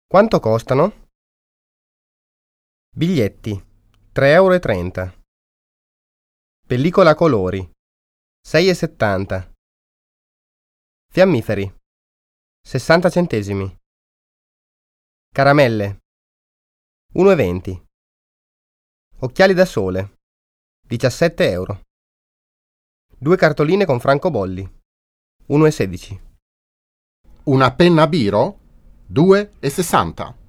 Quanto costano? Biglietti 3,30 €. Pellicola a colori 6,70 €. Fiammiferi 60 centesimi. Caramelle 1,20 €. Occhiali da sole 17 €. 2 cartoline con francobolli 1,16 €. Una penna biro? 2,60 €.